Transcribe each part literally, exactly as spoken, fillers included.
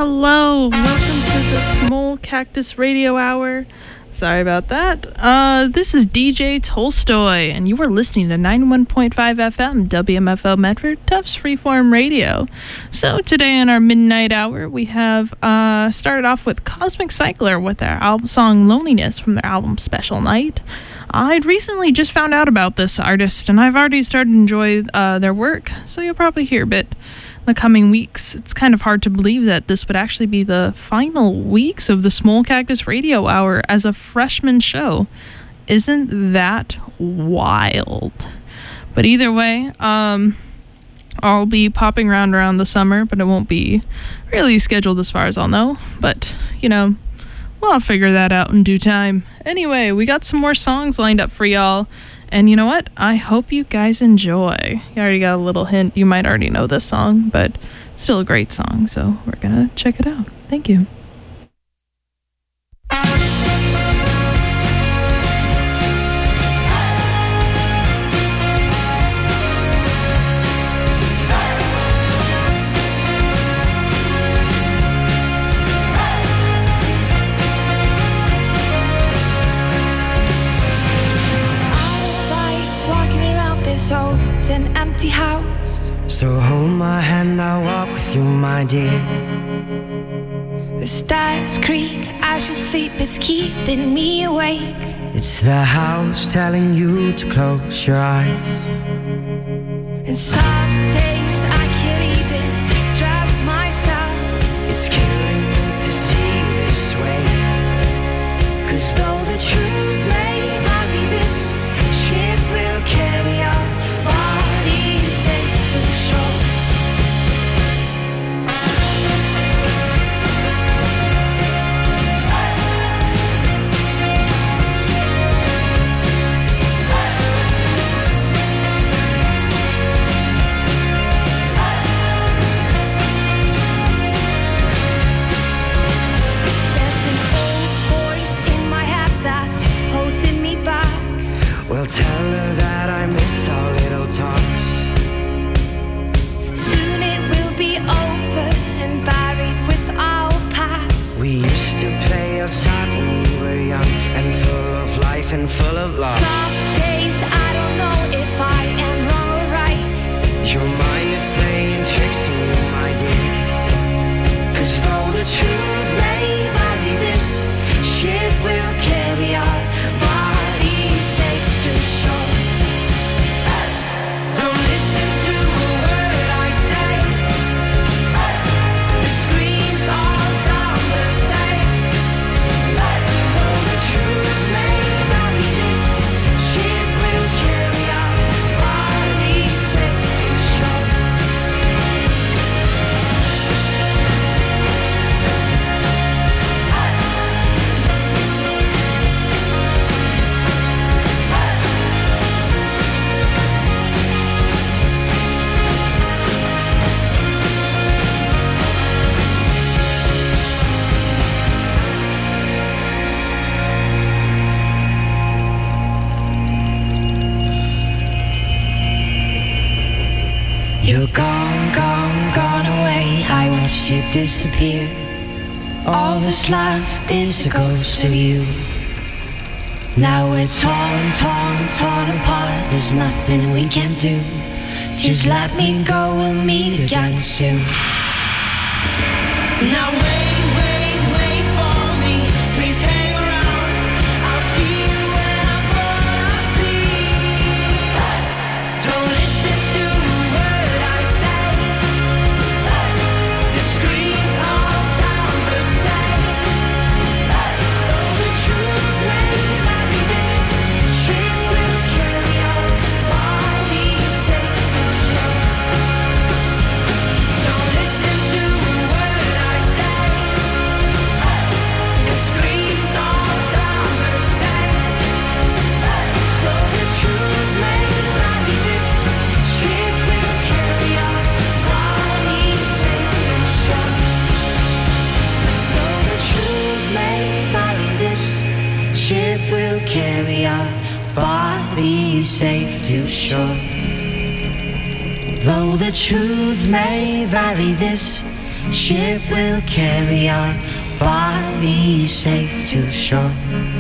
Hello, welcome to the Small Cactus Radio Hour. Sorry about that. Uh, this is D J Tolstoy, and you are listening to ninety-one point five F M, W M F L Medford, Tufts Freeform Radio. So today in our midnight hour, we have uh, started off with Cosmic Cycler with their album song Loneliness from their album Special Night. I'd recently just found out about this artist, and I've already started to enjoy uh, their work, so you'll probably hear a bit the coming weeks. It's kind of hard to believe that this would actually be the final weeks of the Small Cactus Radio Hour as a freshman show. Isn't that wild? But either way, um, I'll be popping around around the summer, but it won't be really scheduled as far as I'll know. But, you know, well, I'll figure that out in due time. Anyway, we got some more songs lined up for y'all. And you know what? I hope you guys enjoy. You already got a little hint. You might already know this song, but still a great song. So we're going to check it out. Thank you. Old and empty house. So hold my hand, I'll walk with you, my dear. The stars creak as you sleep, it's keeping me awake. It's the house telling you to close your eyes. And some days I can't even trust myself. It's killing me to see this way. Cause though the truth may not be this, ship will carry on. Well, tell her that I miss our little talks. Soon it will be over and buried with our past. We used to play outside when we were young and full of life and full of love. Some days I don't know if I am wrong or right. Your mind is playing tricks on me, my dear. Cause though the truth may vary, this ship will carry our bodies safe to shore. Don't listen to a word I say. The screams all sound the same. Though the truth may vary, this ship will carry our bodies safe to shore. You're gone, gone, gone away. I watched you disappear. All that's left is a ghost of you. Now we're torn, torn, torn apart. There's nothing we can do. Just let me go, we'll meet again soon. Now wait, wait, wait for me. Please hang around. I'll see you when I fall asleep. Don't listen to a word I say. The screams all sound the same. Though the truth may vary, this ship will carry our bodies safe to shore. Don't listen to a word I say. The screams all sound the same. Though the truth may vary, this ship will carry our bodies safe to shore. Though the truth may vary, this ship will carry our bodies safe to shore. Though the truth may vary, this Ship will carry our bodies safe to shore.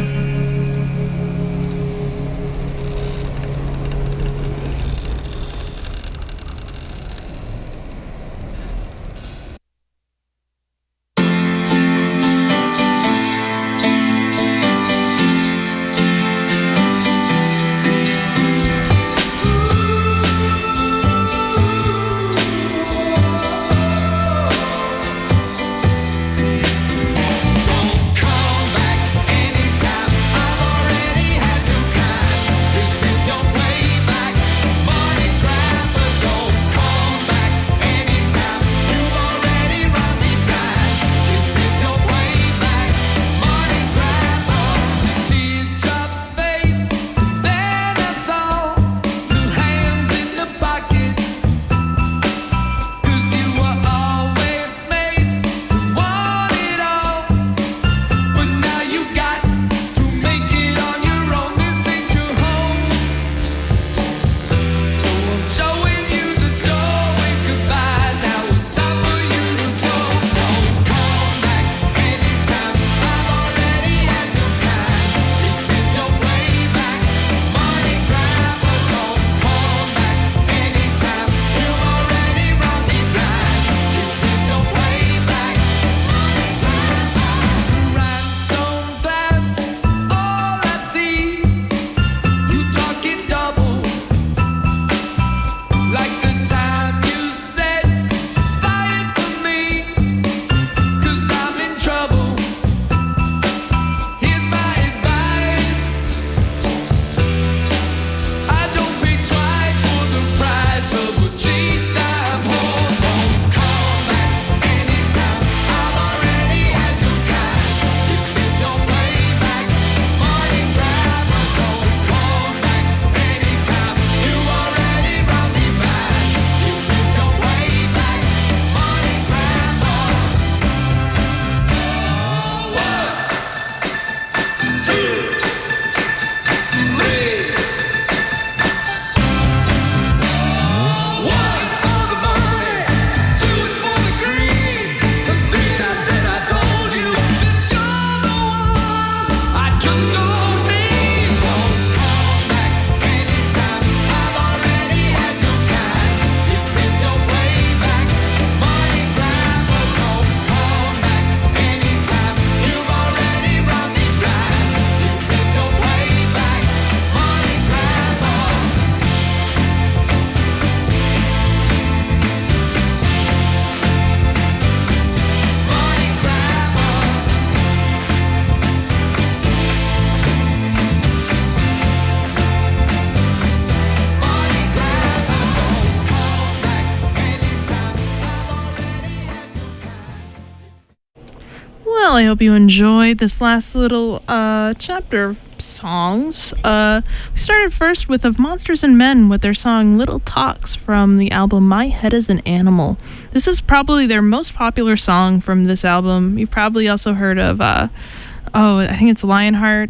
Well, I hope you enjoyed this last little uh, chapter of songs. Uh, we started first with Of Monsters and Men with their song Little Talks from the album My Head is an Animal. This is probably their most popular song from this album. You've probably also heard of, uh, oh, I think it's Lionheart,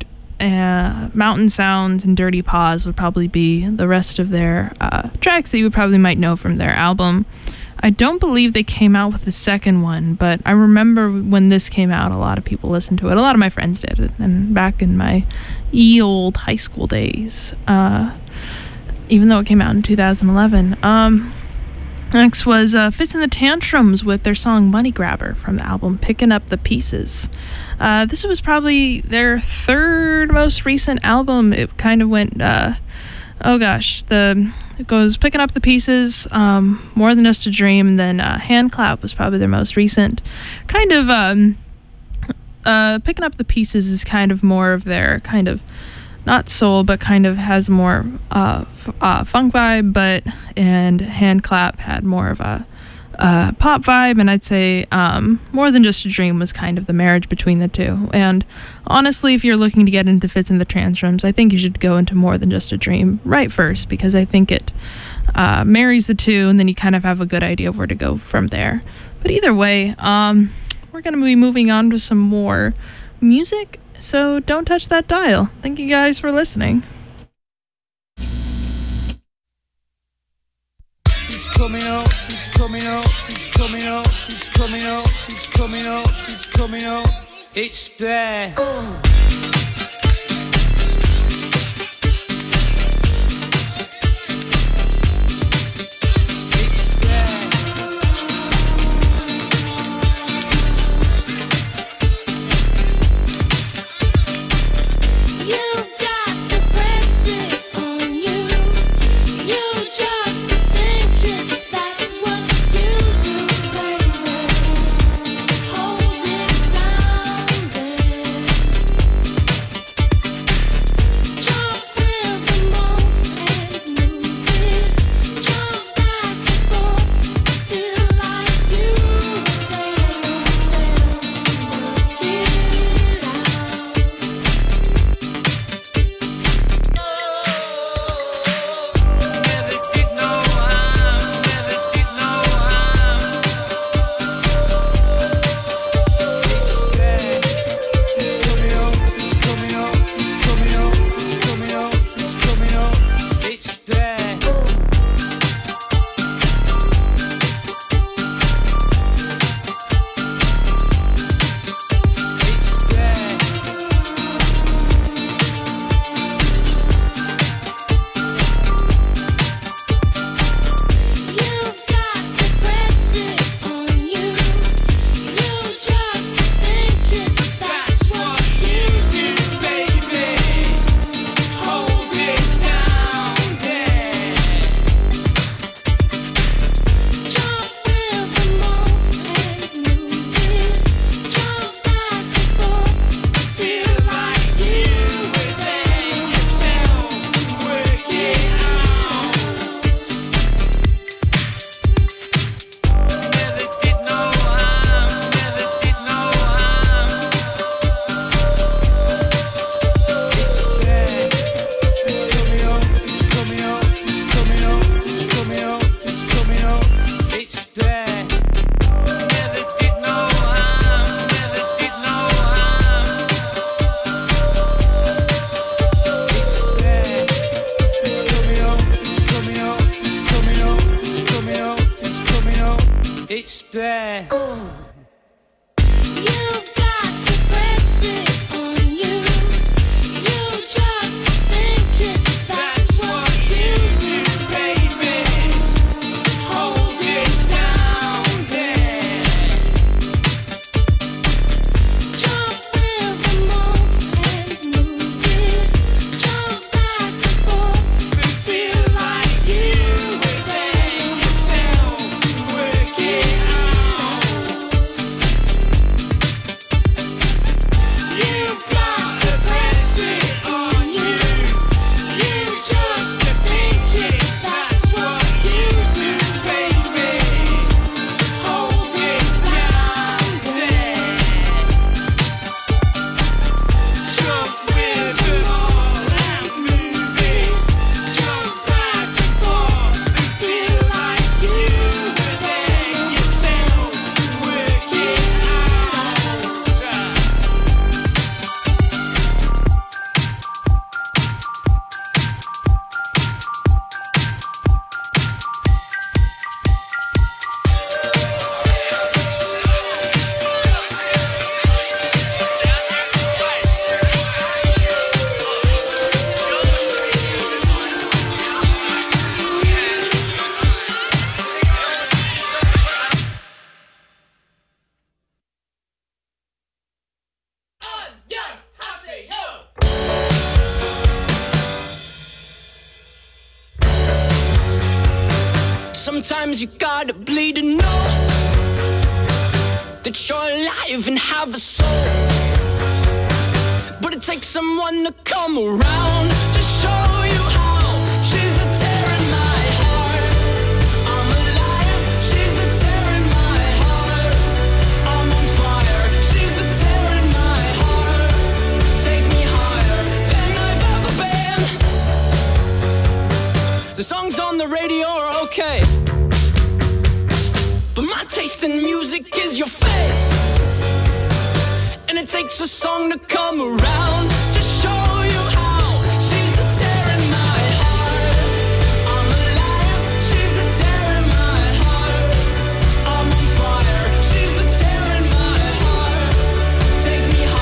uh, Mountain Sounds, and Dirty Paws would probably be the rest of their uh, tracks that you would probably might know from their album. I don't believe they came out with the second one, but I remember when this came out, a lot of people listened to it. A lot of my friends did it, and back in my ye old high school days, uh, even though it came out in two thousand eleven. Um, next was uh, Fitz and the Tantrums with their song Money Grabber from the album Picking Up the Pieces. Uh, this was probably their third most recent album. It kind of went... Uh, Oh gosh, the it goes Picking Up the Pieces, um, More Than Just a Dream, and then uh, Hand Clap was probably their most recent. Kind of, um, uh, Picking Up the Pieces is kind of more of their kind of, not soul, but kind of has more uh, f- uh, funk vibe, but, and Hand Clap had more of a uh, pop vibe, and I'd say um, More Than Just a Dream was kind of the marriage between the two. And honestly, if you're looking to get into Fitz and the Tantrums, I think you should go into More Than Just a Dream right first, because I think it uh, marries the two, and then you kind of have a good idea of where to go from there. But either way, um, we're going to be moving on to some more music, so don't touch that dial. Thank you guys for listening. Coming up, coming up, coming up, coming up. It's there. It's there. You've got to press it on you. You just think it. That's what you do, baby. Hold it down there. Jump with the moment, move it. Jump back and forth and feel like you were there yourself. Work it out. You've got to press it on you. You just think it. That's what you do, baby. Hold it down there. Jump with them all and move it. Jump back and forth and feel like you were there yourself. Work it out. Sometimes you gotta bleed to know that you're alive and have a soul. But it takes someone to come around to show you how. She's the tear in my heart. I'm alive. She's the tear in my heart. I'm on fire. She's the tear in my heart. Take me higher than I've ever been. The songs on the radio are okay, but my taste in music is your face. And it takes a song to come around to show you how. She's the tear in my heart. I'm alive. She's the tear in my heart. I'm on fire. She's the tear in my heart. Take me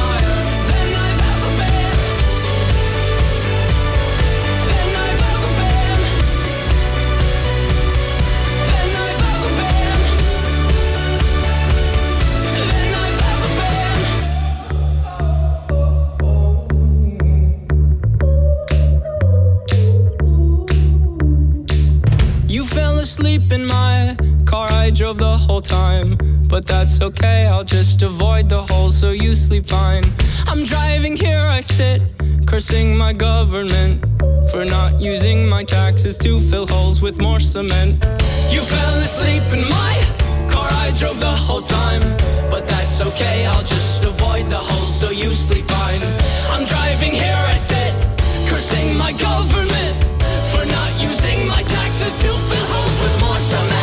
asleep in my car, I drove the whole time. But that's okay, I'll just avoid the holes so you sleep fine. I'm driving, here I sit, cursing my government for not using my taxes to fill holes with more cement. You fell asleep in my car, I drove the whole time. But that's okay, I'll just avoid the holes so you sleep fine. I'm driving, here I sit, cursing my government for not using my taxes to fill holes with more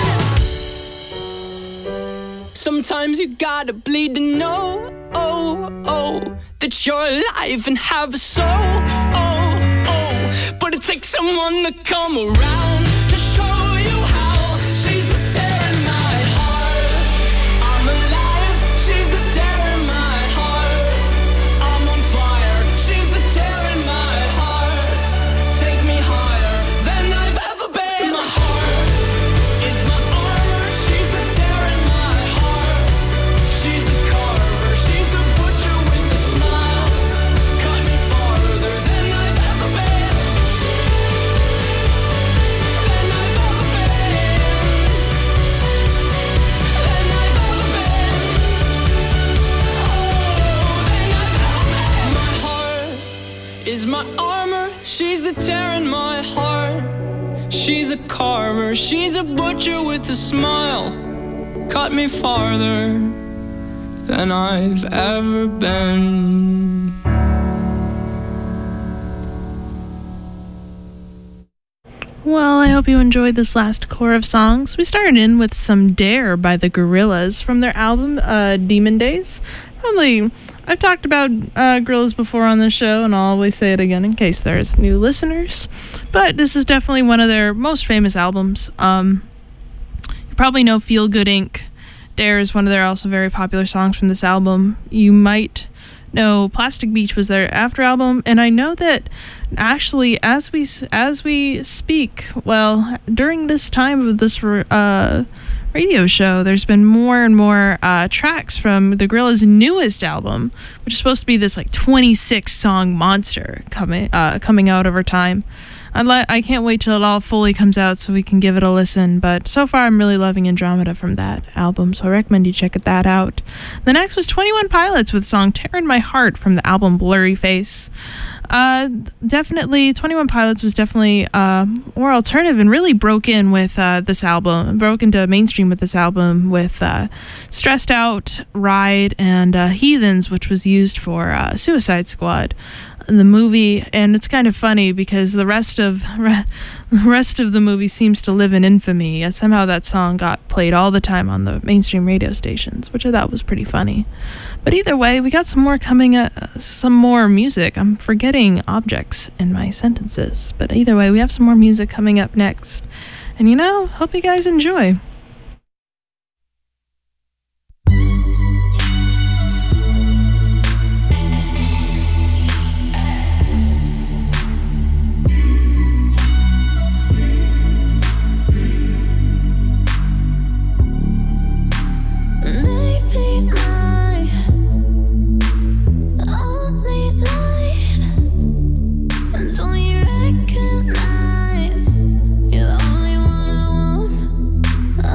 cement. Sometimes you gotta bleed to know, oh, oh, that you're alive and have a soul, oh, oh. But it takes someone to come around to show you how. She's the tear in my heart. I'm alive, she's the tear in my heart. I'm on fire, she's the tear in my heart. Take me higher than I've ever been. My heart is my armor, she's the tear in my heart. She's a carver, she's a butcher with a smile. Cut me farther than I've ever been. Than I've ever been. Than I've ever been. Oh, than I've ever been. My heart is my armor, she's the tear in my heart. She's a carver, she's a butcher with a smile. Cut me farther than I've ever been. Well, I hope you enjoyed this last core of songs. We started in with some Dare by the Gorillaz from their album uh, Demon Days. Probably, I've talked about uh, Gorillaz before on the show, and I'll always say it again in case there's new listeners. But this is definitely one of their most famous albums. Um, you probably know Feel Good Incorporated. Dare is one of their also very popular songs from this album. You might know Plastic Beach was their after album, and I know that actually as we as we speak, well, during this time of this uh, radio show, there's been more and more uh, tracks from the Gorillaz' newest album, which is supposed to be this like twenty-six song monster coming uh, coming out over time. I'd li- I can't wait till it all fully comes out so we can give it a listen, but so far I'm really loving Andromeda from that album, so I recommend you check that out. The next was twenty-one Pilots with the song Tear in My Heart from the album Blurry Face. Uh, definitely, twenty-one Pilots was definitely uh, more alternative and really broke in with uh, this album, broke into mainstream with this album with uh, Stressed Out, Ride, and uh, Heathens, which was used for uh, Suicide Squad, the movie. And it's kind of funny because the rest of re- the rest of the movie seems to live in infamy, as somehow that song got played all the time on the mainstream radio stations, which I thought was pretty funny. But either way, we got some more coming uh, some more music. I'm forgetting objects in my sentences, but either way, we have some more music coming up next, and you know, hope you guys enjoy. Maybe my only light, and don't you recognize you're the only one I want?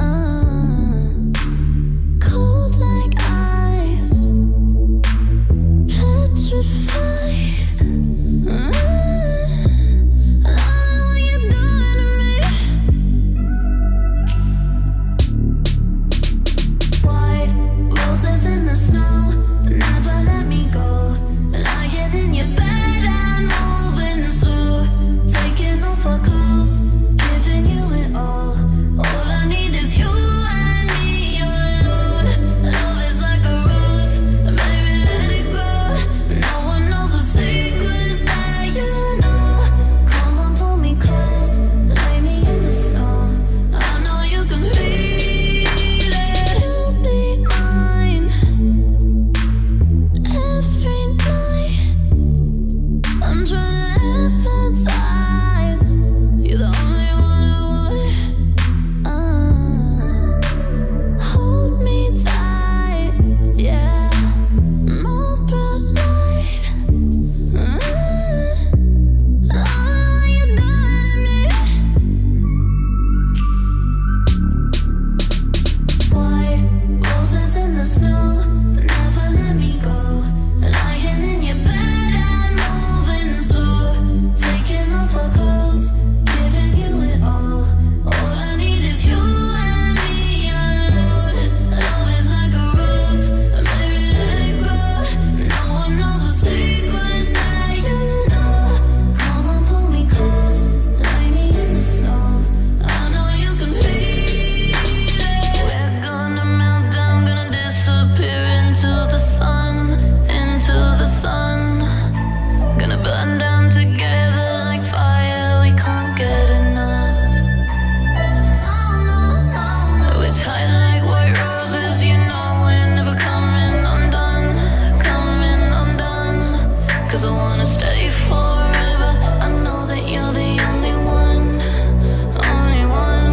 'cause I wanna stay forever. I know that you're the only one, only one.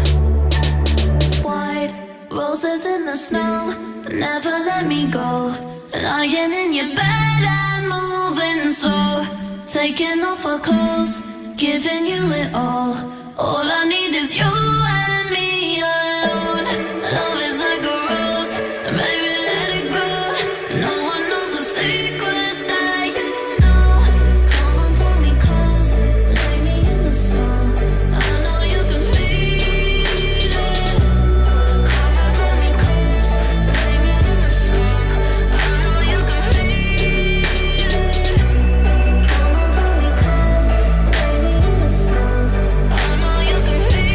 White roses in the snow, never let me go. Lying in your bed and moving slow, taking off our clothes, giving you it all. All I need is you and me alone. Love is like a rose, baby, let it grow. No one knows the secrets that you know. Come on, pull me close, lay me in the snow. I know you can feel it. Come on, pull me close, lay me in the snow. I know you can feel it. Come on, pull me close, lay me in the snow. I know you can feel it.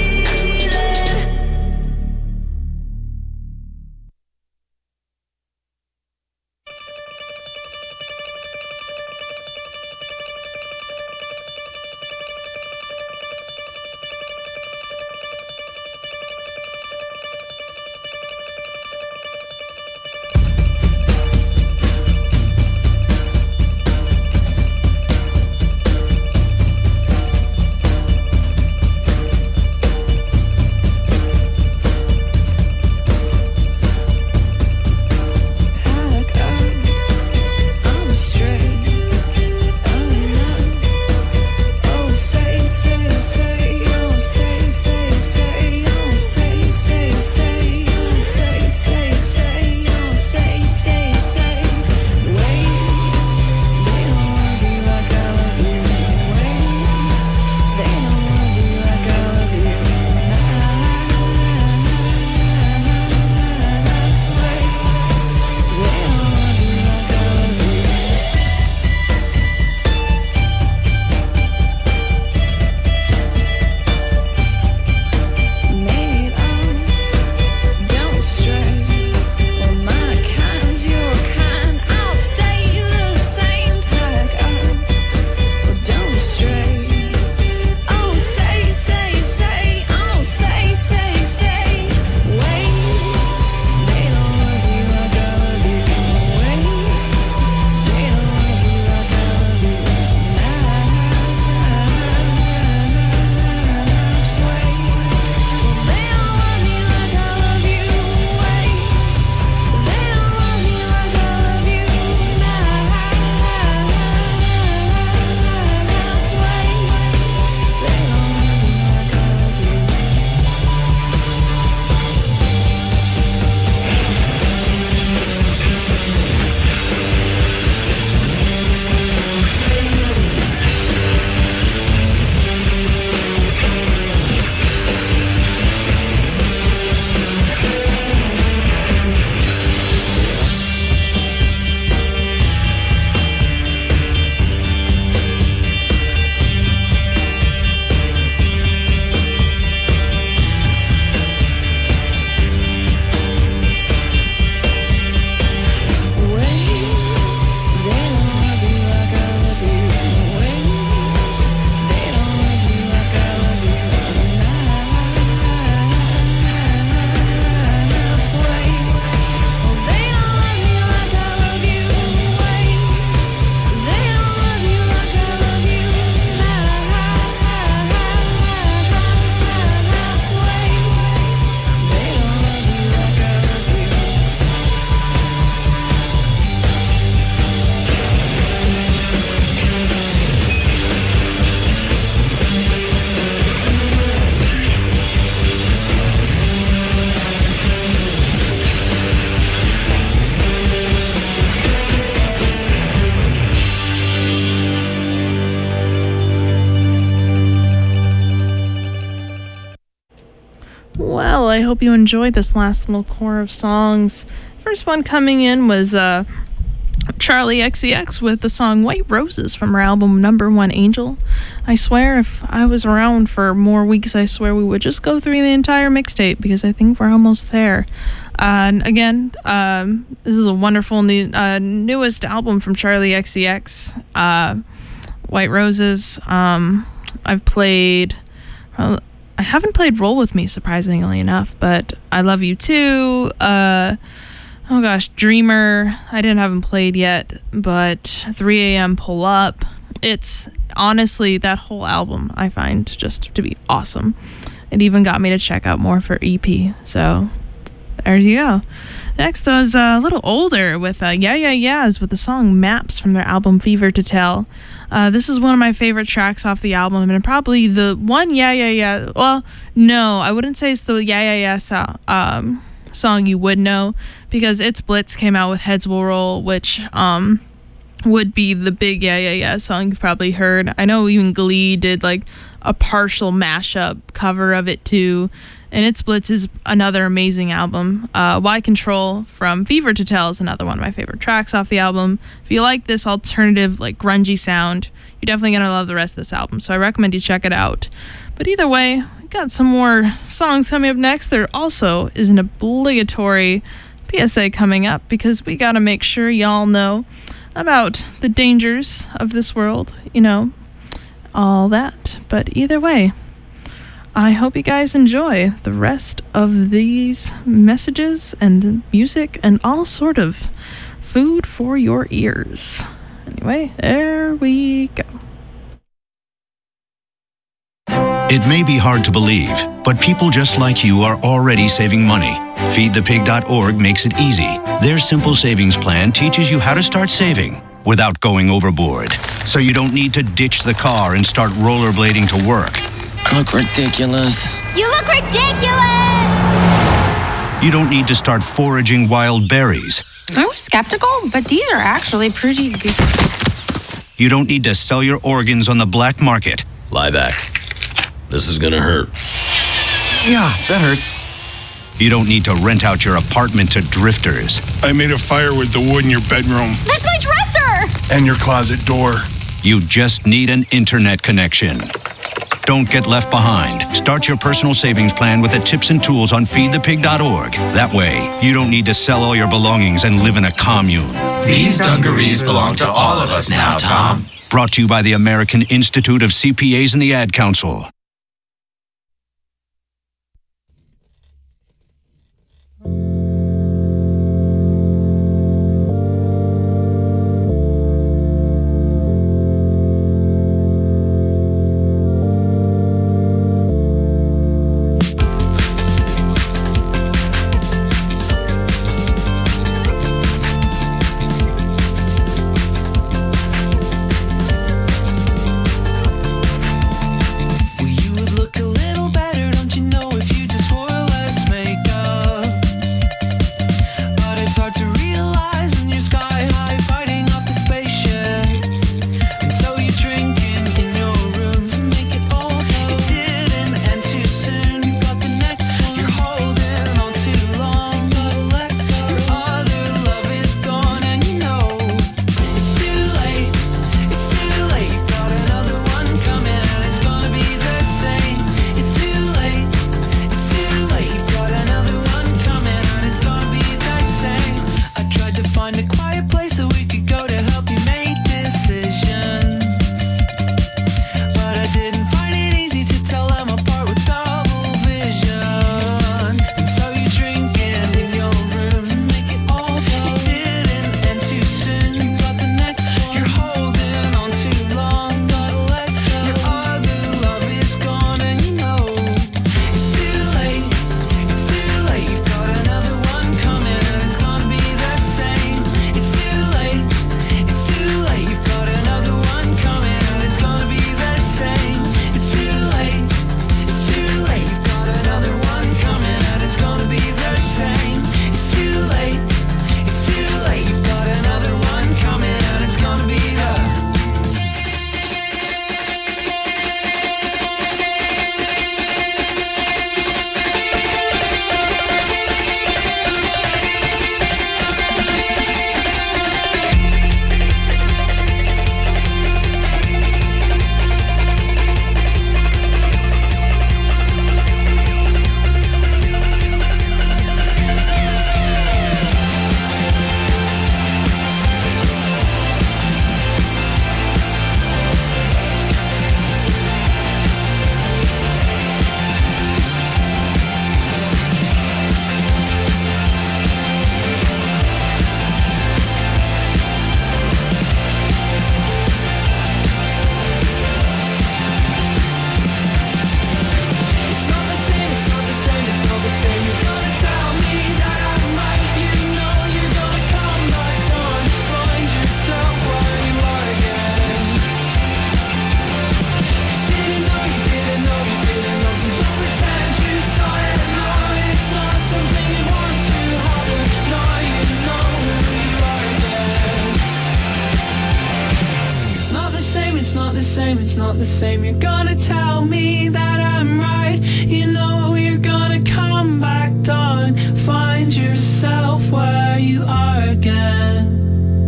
Pack up, I'm straight. Oh no. Oh say, say, say. Oh say, say, say. Oh say, say, say. Oh say, say, say. Oh say, say, say. Wait, they don't wanna be like I love you. Wait, they don't wanna be like I love you. That's wait. They don't wanna be like I love you. Made of, don't stray. Well, my kind's your kind. I'll stay the same. Pack up, well, don't stray. Oh, say, say, say. Oh, say, say, say. Wait, they don't love you like I love you. Wait, they don't love you like I love you. That's wait. They don't love me like I love you. Wait, they don't love me like I love you. That's wait. They don't love me like I love you. Well, I hope you enjoyed this last little core of songs. First one coming in was uh, Charlie X C X with the song White Roses from her album Number One Angel. I swear if I was around for more weeks, I swear we would just go through the entire mixtape because I think we're almost there. Uh, and again, um, this is a wonderful new, uh, newest album from Charlie X C X, uh, White Roses. Um, I've played... Well, I haven't played Roll With Me, surprisingly enough, but I Love You Too, uh, oh gosh, Dreamer. I didn't have him played yet, but three a.m. Pull Up. It's honestly, that whole album I find just to be awesome. It even got me to check out more for E P. So there you go. Next was uh, a little older with uh, Yeah Yeah Yeahs with the song Maps from their album Fever to Tell. Uh, this is one of my favorite tracks off the album, and probably the one Yeah Yeah Yeah. Well, no, I wouldn't say it's the Yeah Yeah Yeah so- um, song you would know, because It's Blitz came out with Heads Will Roll, which um, would be the big Yeah Yeah Yeah song you've probably heard. I know even Glee did like a partial mashup cover of it too. And It's Blitz is another amazing album. Uh, Y Control from Fever to Tell is another one of my favorite tracks off the album. If you like this alternative, like grungy sound, you're definitely going to love the rest of this album. So I recommend you check it out. But either way, we got some more songs coming up next. There also is an obligatory P S A coming up, because we got to make sure y'all know about the dangers of this world, you know, all that. But either way, I hope you guys enjoy the rest of these messages and music and all sort of food for your ears. Anyway, there we go. It may be hard to believe, but people just like you are already saving money. feed the pig dot org makes it easy. Their simple savings plan teaches you how to start saving without going overboard, so you don't need to ditch the car and start rollerblading to work. I look ridiculous. You look ridiculous! You don't need to start foraging wild berries. I was skeptical, but these are actually pretty good. You don't need to sell your organs on the black market. Lie back. This is gonna hurt. Yeah, that hurts. You don't need to rent out your apartment to drifters. I made a fire with the wood in your bedroom That's my dresser! and your closet door. You just need an internet connection. Don't get left behind. Start your personal savings plan with the tips and tools on feed the pig dot org. That way, you don't need to sell all your belongings and live in a commune. These dungarees belong to all of us now, Tom. Brought to you by the American Institute of C P As and the Ad Council. We same, it's not the same. You're gonna tell me that I'm right. You know you're gonna come back down, find yourself where you are again.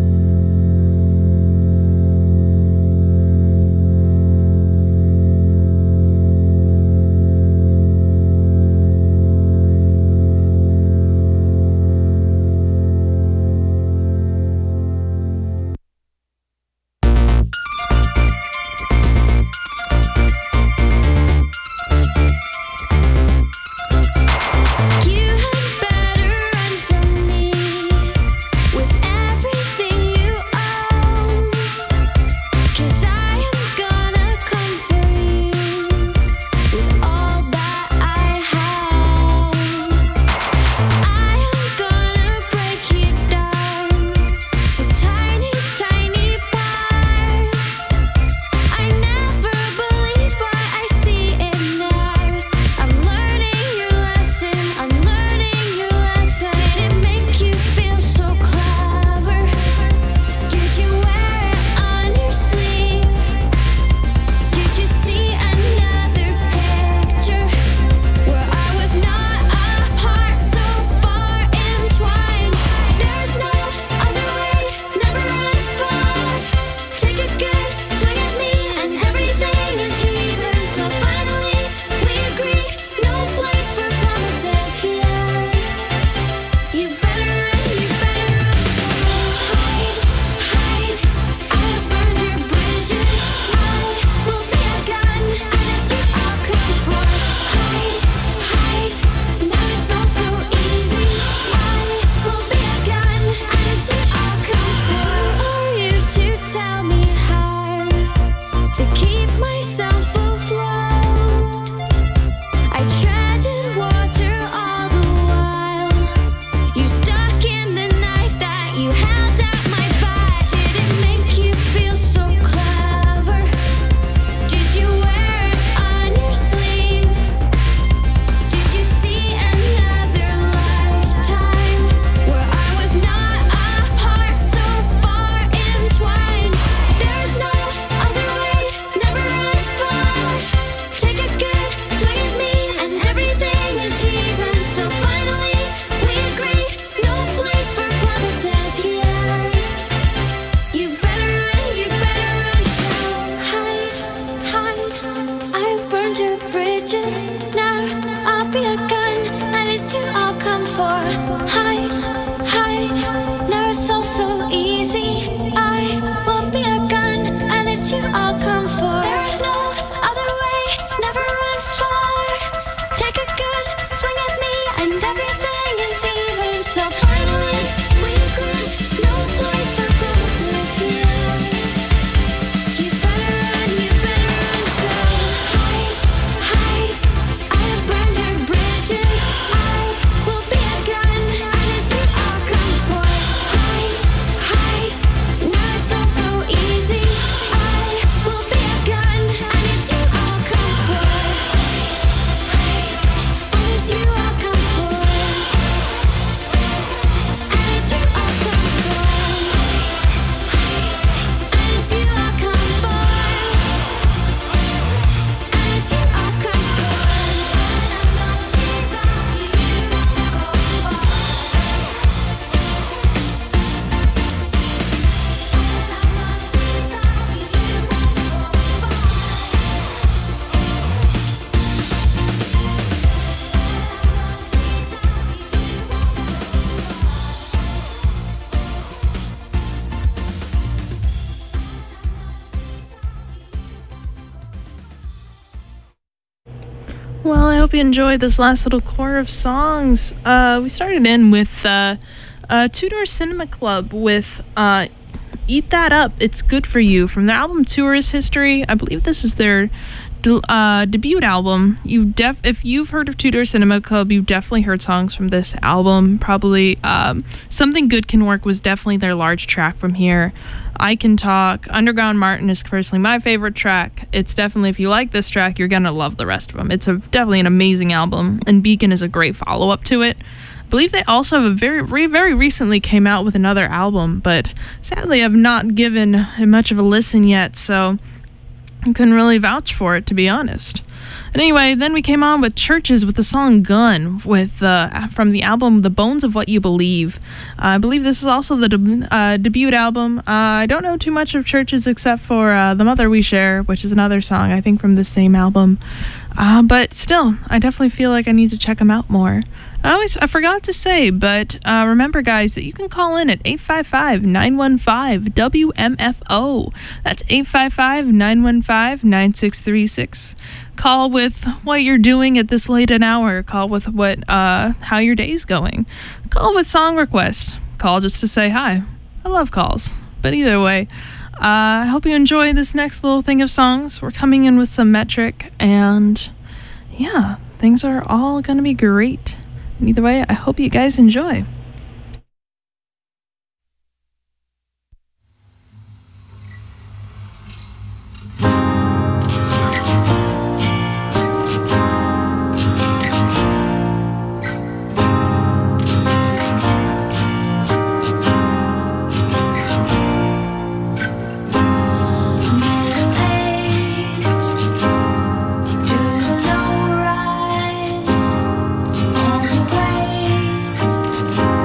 You had better run from me with everything you own, 'cause I am gonna come for you with all that I have. I am gonna break you down to tiny, tiny parts. I never believed what I see it now. I'm learning your lesson, I'm learning your lesson. Did it make you feel so clever? Did you wear it on your sleeve? Did you see another picture where I was not apart, so far entwined? There's no other way, never run far. Take a good swing at me and everything is even. So finally we agree, no place for promises here. You better run, you better run. So hide, hide. I have burned your bridges. I will be a gun, and it's you I'll come for. Hide, hide. Now it's all so easy. I will be a gun, and it's you I'll come for. Are you to tell me how to keep myself afloat? I treaded water all the while. You stuck in the knife that you held at my butt. Did it make you feel so clever? Did you wear it on your sleeve? Did you see another lifetime where I was not apart, so far entwined? There's no other way, never run far. Take a good swing at me and everything is even. So finally we agree, no place for promises here. You better run, you better run. So hide, hide. I have burned your bridges. Now I'll be a gun, and it's you I'll come for. Hide, hide. Now it's all so easy. I will be a gun, and it's you I'll come for. There is no other way, never run far. Take a good swing at me, and everything is even. So finally we agree, no place for promises here. You better run, you better run. So hide, hide. I have burned your bridges. I will be a gun, and it's you I'll come for. Hide, hide. Now it's all so easy. I will be a gun, and it's you I'll come for. And it's you I'll come for. And it's you I'll come for. And it's you I'll come for. And it's you I'll come for. Well, I hope you enjoyed this last little core of songs. Uh, we started in with uh, uh, Two Door Cinema Club with uh, Eat That Up, It's Good For You from their album Tourist History. I believe this is their de- uh, debut album. You've def- if you've heard of Two Door Cinema Club, you've definitely heard songs from this album. Probably um, Something Good Can Work was definitely their large track from here. I Can Talk, Underground Martin is personally my favorite track. It's definitely, if you like this track, you're gonna love the rest of them. It's a definitely an amazing album, and Beacon is a great follow-up to it. I believe they also have a very, very, very recently came out with another album, but sadly I've not given much of a listen yet, so I couldn't really vouch for it, to be honest. And anyway, then we came on with Churches with the song Gun with uh, from the album The Bones of What You Believe. Uh, I believe this is also the de- uh, debut album. Uh, I don't know too much of Churches except for uh, The Mother We Share, which is another song, I think, from the same album. Uh, but still, I definitely feel like I need to check them out more. I always I forgot to say, but uh, remember, guys, that you can call in at eight five five, nine one five, W M F O. That's eight five five, nine one five, nine six three six. Call with what you're doing at this late an hour. Call with what uh, how your day's going. Call with song request. Call just to say hi. I love calls. But either way, uh, I hope you enjoy this next little thing of songs. We're coming in with some Metric, and yeah, things are all going to be great. And either way, I hope you guys enjoy. Do the low rise on the waste.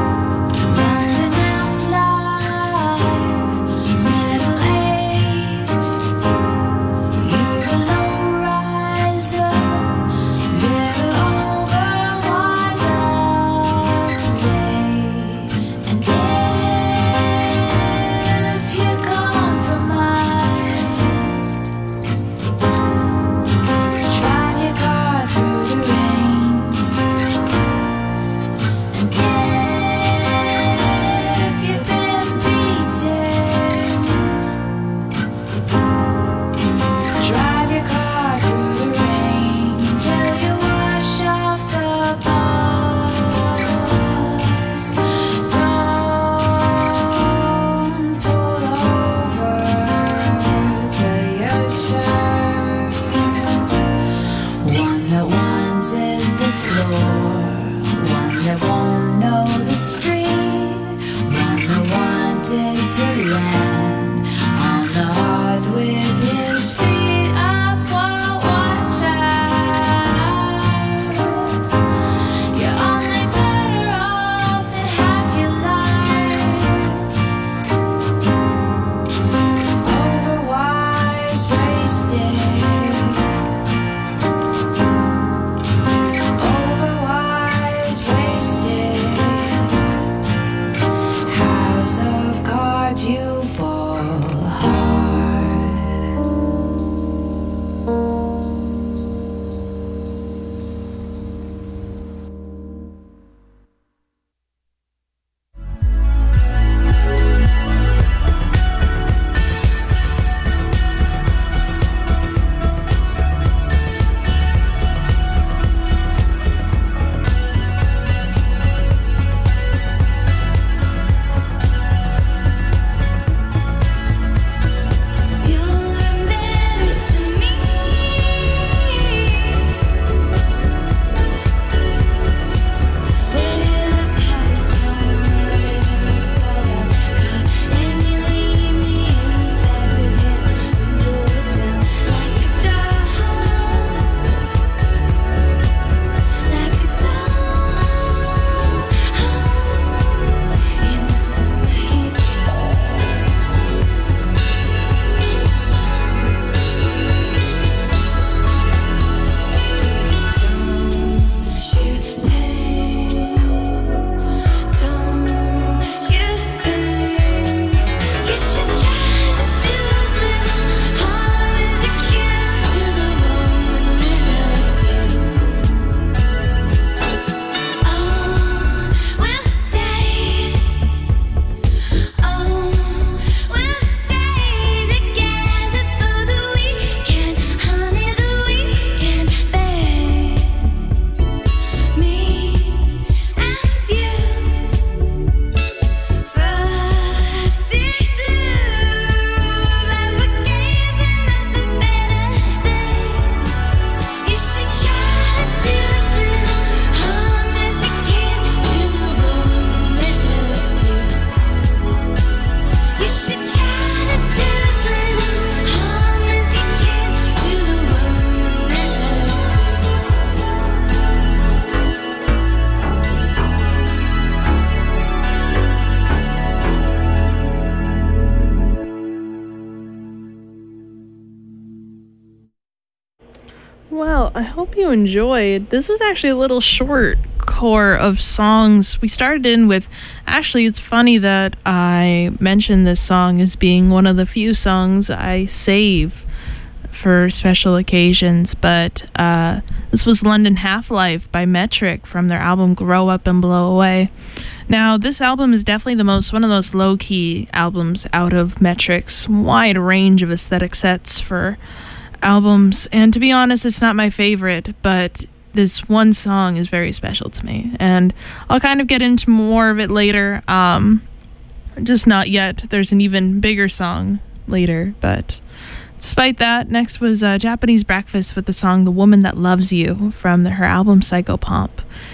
Well, I hope you enjoyed. This was actually a little short core of songs. We started in with, actually, it's funny that I mentioned this song as being one of the few songs I save for special occasions, but uh, this was London Half-Life by Metric from their album Grow Up and Blow Away. Now, this album is definitely the most, one of those low-key albums out of Metric's wide range of aesthetic sets for albums, and to be honest, it's not my favorite, but this one song is very special to me, and I'll kind of get into more of it later, um, just not yet. There's an even bigger song later, but despite that, next was uh, Japanese Breakfast with the song The Woman That Loves You from the, her album Psychopomp.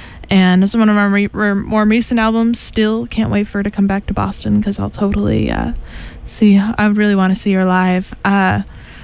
And this is one of our re- re- more recent albums. Still can't wait for her to come back to Boston because I'll totally uh, see, I would really want to see her live. Uh,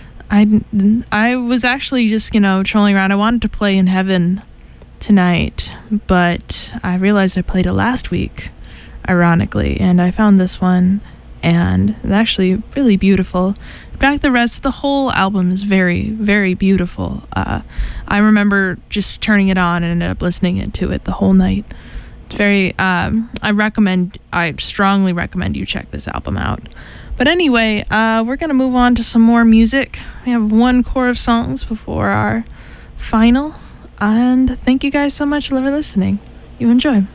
I, I was actually just, you know, trolling around. I wanted to play In Heaven tonight, but I realized I played it last week, ironically, and I found this one, and it's actually really beautiful. In fact, the rest, the whole album is very, very beautiful. Uh, I remember just turning it on and ended up listening to it the whole night. It's very, um, I recommend, I strongly recommend you check this album out. But anyway, uh, we're going to move on to some more music. We have one core of songs before our final. And thank you guys so much for listening. You enjoy.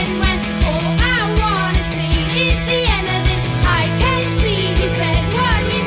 Pretend when all I wanna see is the end of this. I can see he says what he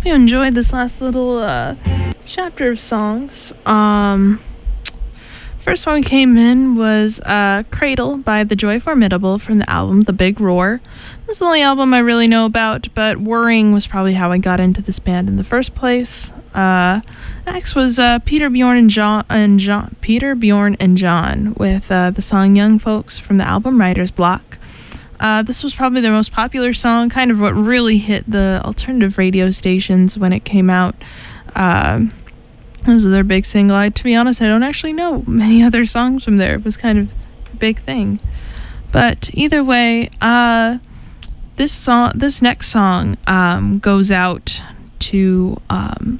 hope you enjoyed this last little uh, chapter of songs. Um, first one came in was uh, Cradle by The Joy Formidable from the album The Big Roar. This is the only album I really know about, but Worrying was probably how I got into this band in the first place. Uh, next was uh, Peter, Bjorn, and John, and John, Peter, Bjorn, and John with uh, the song Young Folks from the album Writer's Block. Uh, this was probably their most popular song, kind of what really hit the alternative radio stations when it came out. Uh, this was their big single. I, to be honest, I don't actually know many other songs from there. It was kind of a big thing. But either way, uh, this song, this next song um, goes out to um,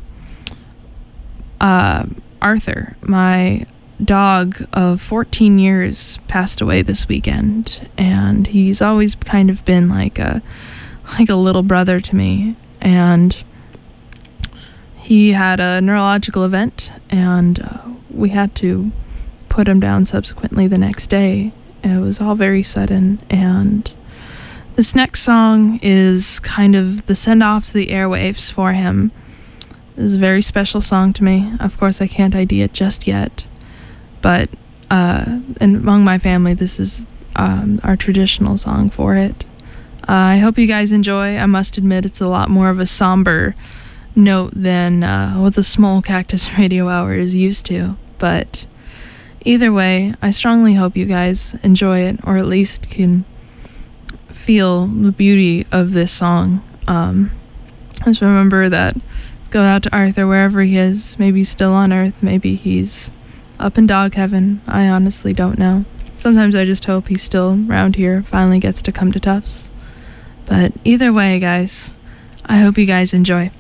uh, Arthur, my dog of fourteen years passed away this weekend, and he's always kind of been like a like a little brother to me. And he had a neurological event, and uh, we had to put him down subsequently the next day. It was all very sudden, and this next song is kind of the send-off to the airwaves for him. This is a very special song to me. Of course, I can't I D it just yet. But uh, and among my family, this is um, our traditional song for it. Uh, I hope you guys enjoy. I must admit, it's a lot more of a somber note than uh, what the Small Cactus Radio Hour is used to. But either way, I strongly hope you guys enjoy it, or at least can feel the beauty of this song. Um, just remember that. Go out to Arthur wherever he is. Maybe he's still on Earth. Maybe he's up in dog heaven. I honestly don't know. Sometimes I just hope he's still around here, finally gets to come to Tufts. But either way, guys, I hope you guys enjoy.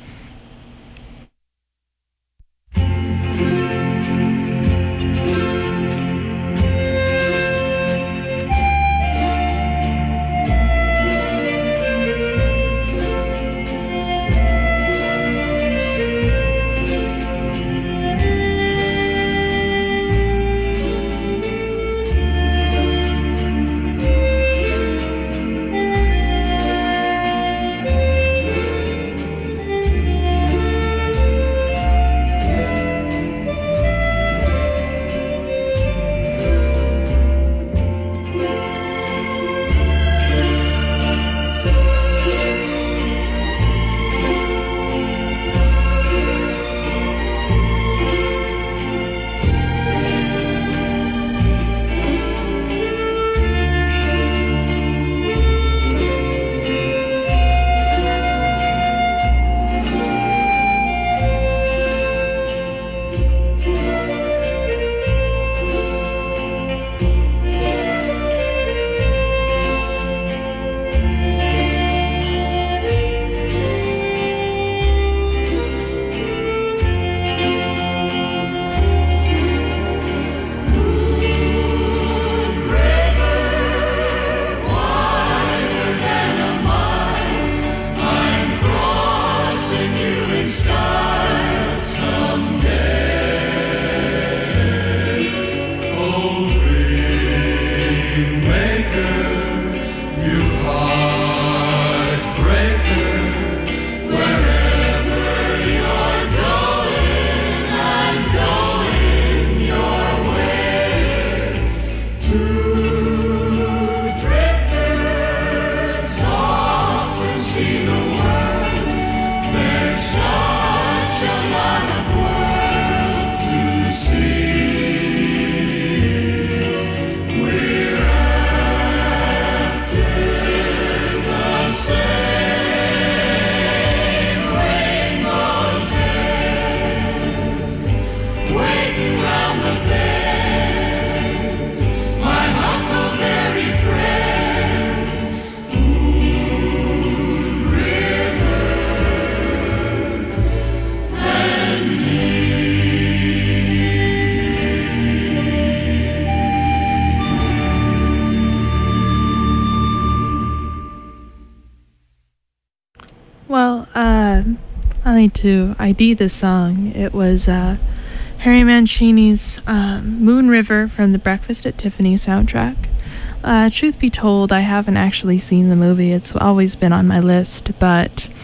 Well, uh, I need to I D this song. It was uh, Harry Mancini's um, Moon River from the Breakfast at Tiffany soundtrack. Uh, truth be told, I haven't actually seen the movie. It's always been on my list, but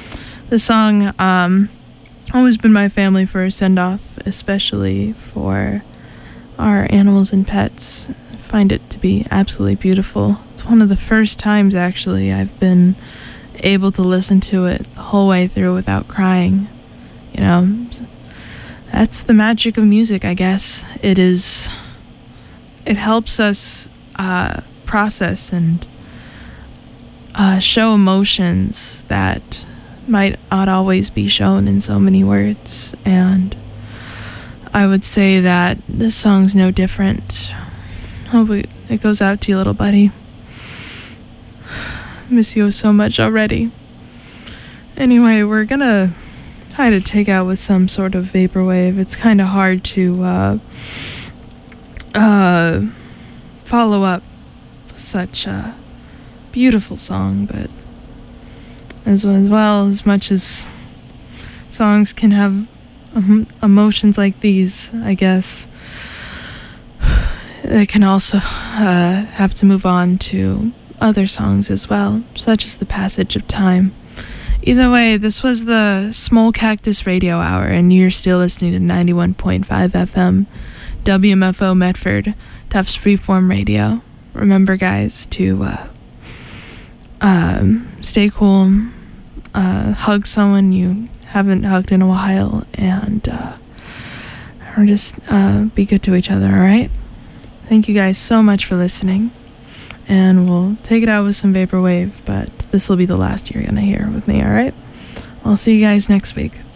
This song, um, always been my family for a send-off, especially for our animals and pets. I find it to be absolutely beautiful. It's one of the first times, actually, I've been able to listen to it the whole way through without crying. You know, that's the magic of music, I guess. It is, it helps us uh, process and uh, show emotions that might not always be shown in so many words, and I would say that this song's no different. Hope it, it goes out to you, little buddy. Miss you so much already. Anyway, we're gonna try to take out with some sort of vaporwave. It's kind of hard to uh, uh, follow up such a beautiful song, but as, as well as much as songs can have um, emotions like these, I guess they can also uh, have to move on to other songs as well, such as The Passage of Time. Either way, this was the Small Cactus Radio Hour, and you're still listening to ninety-one point five F M, W M F O Medford, Tufts Freeform Radio. Remember, guys, to uh, um, stay cool, uh, hug someone you haven't hugged in a while, and uh, or just uh, be good to each other, alright? Thank you guys so much for listening, and we'll take it out with some vaporwave, but this will be the last you're gonna hear with me, alright? I'll see you guys next week.